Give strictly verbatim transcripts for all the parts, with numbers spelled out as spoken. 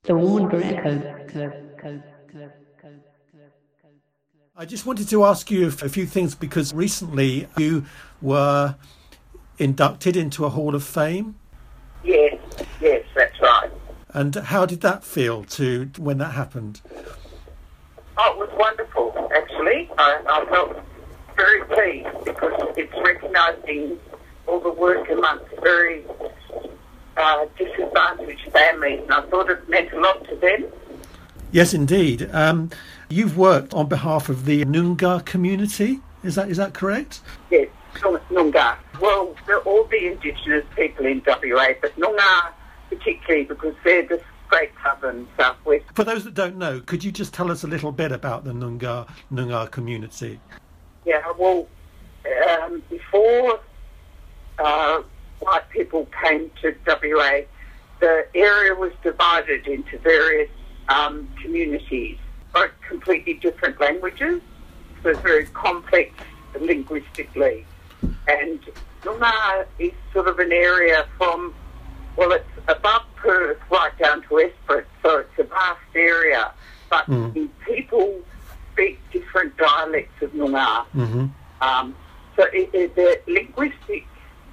The woman grant code, code, code, code, code, code, code. I just wanted to ask you a few things because recently you were inducted into a Hall of Fame. Yes, yes, that's right. And how did that feel to when that happened? Oh, it was wonderful, actually. I, I felt very pleased because it's recognising all the work amongst very uh, disadvantaged families, and I thought it meant a lot to them. Yes, indeed. Um, you've worked on behalf of the Noongar community. Is that is that correct? Yes, Noongar. Well, they're all the Indigenous people in W A, but Noongar particularly because they're the Great Southern Southwest. For those that don't know, could you just tell us a little bit about the Noongar Noongar community? Yeah, well, um, before uh, white people came to W A, the area was divided into various um, communities, both completely different languages, so it's very complex linguistically. And Noongar is sort of an area from, well, it's above Perth right down to Esperance, so it's a vast area, but Mm. the people speak different dialects of Noongar. Mm-hmm. Um, so it, it, the linguistic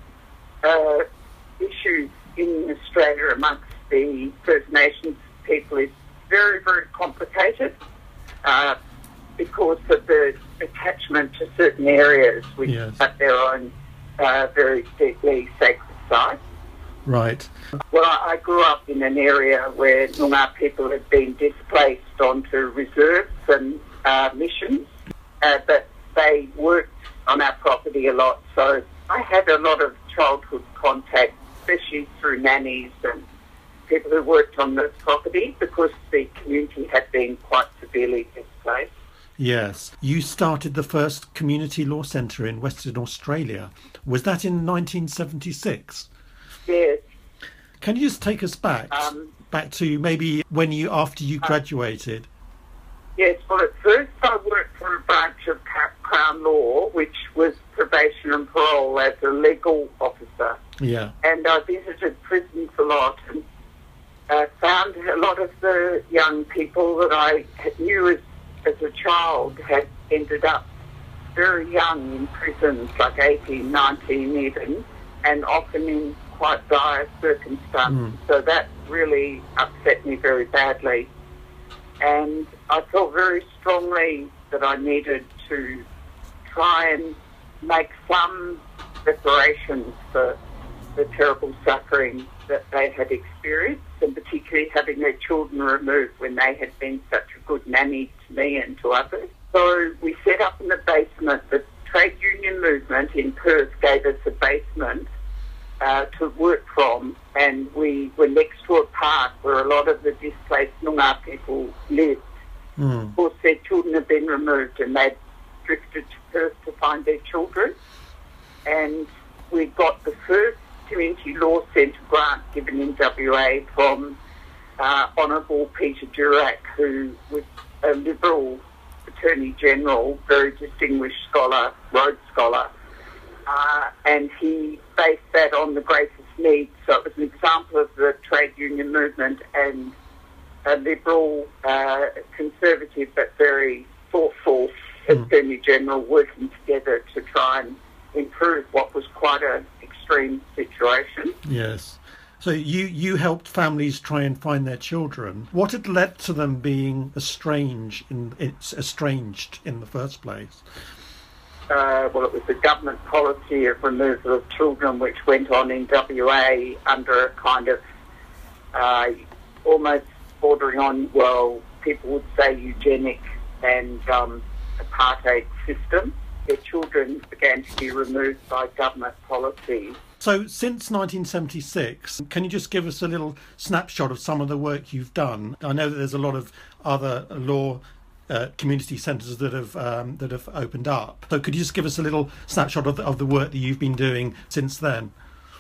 uh, issues in Australia amongst the First Nations people is very, very complicated uh, because of the attachment to certain areas which Yes. have their own uh, very deeply sacred sites. Right. Well, I I grew up in an area where Noongar people had been displaced onto reserves and uh, missions, uh, but they worked on our property a lot. So I had a lot of childhood contact, especially through nannies and people who worked on the property because the community had been quite severely displaced. Yes. You started the first community law centre in Western Australia. Was that in nineteen seventy-six? Yes. Can you just take us back, Um, back to maybe when you after you graduated? Yes, well, at first I worked for a branch of Ca- Crown Law, which was probation and parole as a legal officer. Yeah. And I visited prisons a lot and uh, found a lot of the young people that I knew as, as a child had ended up very young in prisons, like eighteen, nineteen even, and often in quite dire circumstances. Mm. So that really upset me very badly. And I felt very strongly that I needed to try and make some reparations for the terrible suffering that they had experienced, and particularly having their children removed when they had been such a good nanny to me and to others. So we set up in the basement. The trade union movement in Perth gave us a basement uh, to work from, and we were next to a park where a lot of the displaced Noongar people lived. Mm. Of course, their children had been removed and they'd drifted to Perth to find their children. And we got the first community law centre grant given in W A from uh, Honourable Peter Durack, who was a Liberal Attorney General, very distinguished scholar, Rhodes Scholar. Uh, and he based that on the greatest need. So it was an example of the trade union movement and a liberal, uh, conservative but very thoughtful Mm. Attorney General working together to try and improve what was quite an extreme situation. Yes. So you, you helped families try and find their children. What had led to them being estranged in it's estranged in the first place? Uh, well, it was the government policy of removal of children which went on in W A under a kind of uh, almost bordering on, well, people would say eugenic and um, apartheid system. Their children began to be removed by government policy. So since nineteen seventy-six, can you just give us a little snapshot of some of the work you've done? I know that there's a lot of other law uh, community centres that have um, that have opened up. So could you just give us a little snapshot of the, of the work that you've been doing since then?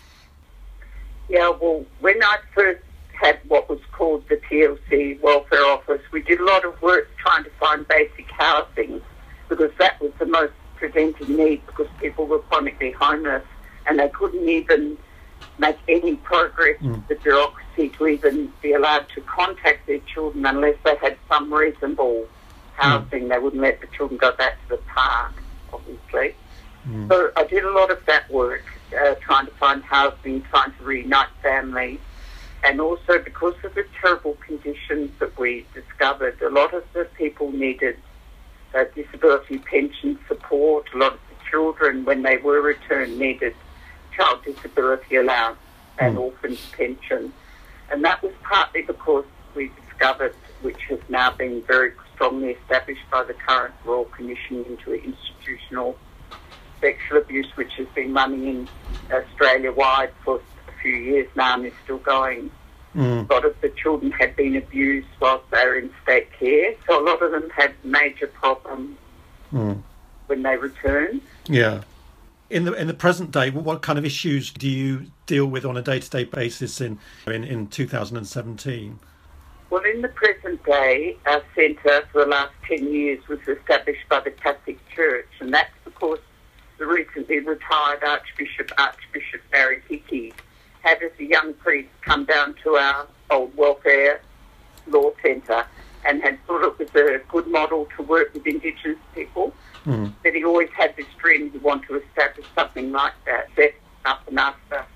Yeah, well, when I first had what was called the T L C Welfare Office, we did a lot of work trying to find basic housing because that was the most presenting need because people were chronically homeless and they couldn't even make any progress Mm. with the bureaucracy to even be allowed to contact their children unless they had some reasonable housing. Mm. They wouldn't let the children go back to the park, obviously. Mm. So I did a lot of that work, uh, trying to find housing, trying to reunite families. And also because of the terrible conditions that we discovered, a lot of the people needed uh, disability pension support. A lot of the children, when they were returned, needed child disability allowance and mm. orphan pension. And that was partly because we discovered, which has now been very strongly established by the current Royal Commission into institutional sexual abuse, which has been running in Australia-wide for a few years now and is still going. Mm. A lot of the children had been abused whilst they were in state care, so a lot of them had major problems mm. when they returned. Yeah. In the in the present day, what kind of issues do you deal with on a day-to-day basis in in, in two thousand seventeen? Well, in the present day, our centre for the last ten years was established by the Catholic Church, and that's because the recently retired Archbishop, Archbishop Barry Hickey, had as a young priest come down to our old welfare law centre and had thought it was a good model to work with Indigenous people. Mm. That he always had this dream to want to establish something like that, set up and asked us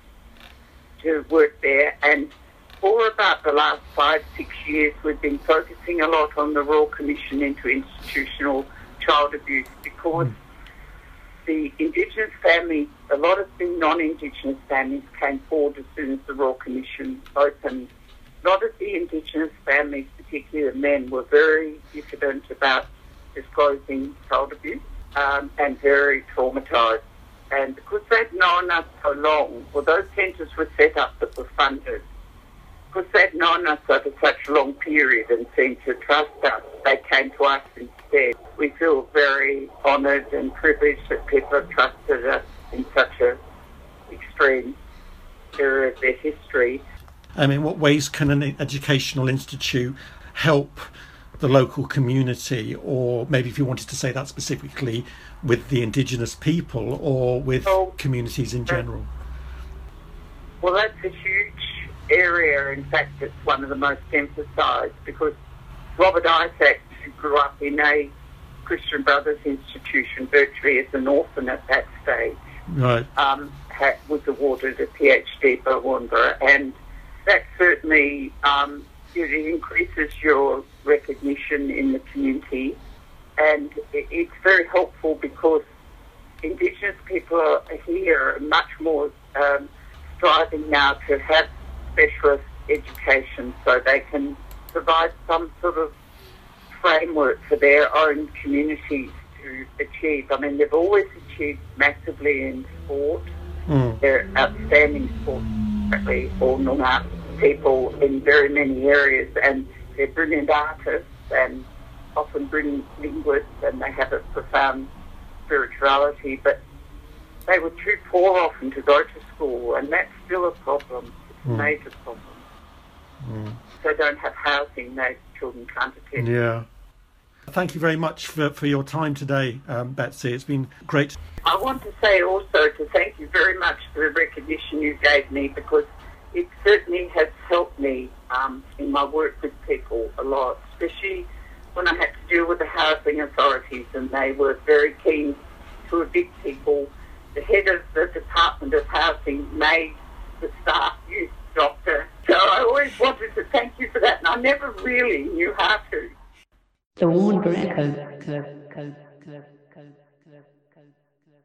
to work there. And for about the last five, six years, we've been focusing a lot on the Royal Commission into institutional child abuse because mm. the Indigenous families, a lot of the non-Indigenous families came forward as soon as the Royal Commission opened. A lot of the Indigenous families, particularly the men, were very diffident about disclosing child abuse um, and very traumatised. And because they'd known us so long, well, those centres were set up that were funded. Because they'd known us over such a long period and seemed to trust us, they came to us instead. We feel very honoured and privileged that people have trusted us in such an extreme area of their history. I mean, what ways can an educational institute help the local community, or maybe if you wanted to say that specifically, with the Indigenous people or with well, communities in general? Well, that's a huge area. In fact, it's one of the most emphasised because Robert Isaacs, who grew up in a Christian Brothers institution virtually as an orphan at that stage, right. um, had, was awarded a PhD by Warnborough, and that certainly um, it increases your recognition in the community, and it, it's very helpful because Indigenous people are here are much more um, striving now to have specialist education so they can provide some sort of framework for their own communities to achieve. I mean, they've always achieved massively in sport. Mm. They're outstanding sports, all Noongar people in very many areas, and they're brilliant artists and often brilliant linguists, and they have a profound spirituality, but they were too poor often to go to school, and that's still a problem. It's mm. a major problem. Mm. If they don't have housing, those children can't attend. Yeah. Thank you very much for, for your time today, um, Betsy. It's been great. I want to say also to thank you very much for the recognition you gave me, because it certainly has helped me um, in my work with people a lot, especially when I had to deal with the housing authorities and they were very keen to evict people. The head of the Department of Housing made the staff use doctor. So I always wanted to thank you for that, and I never really knew how to. The Warnborough Echo Club, Club, Club, Club, Club.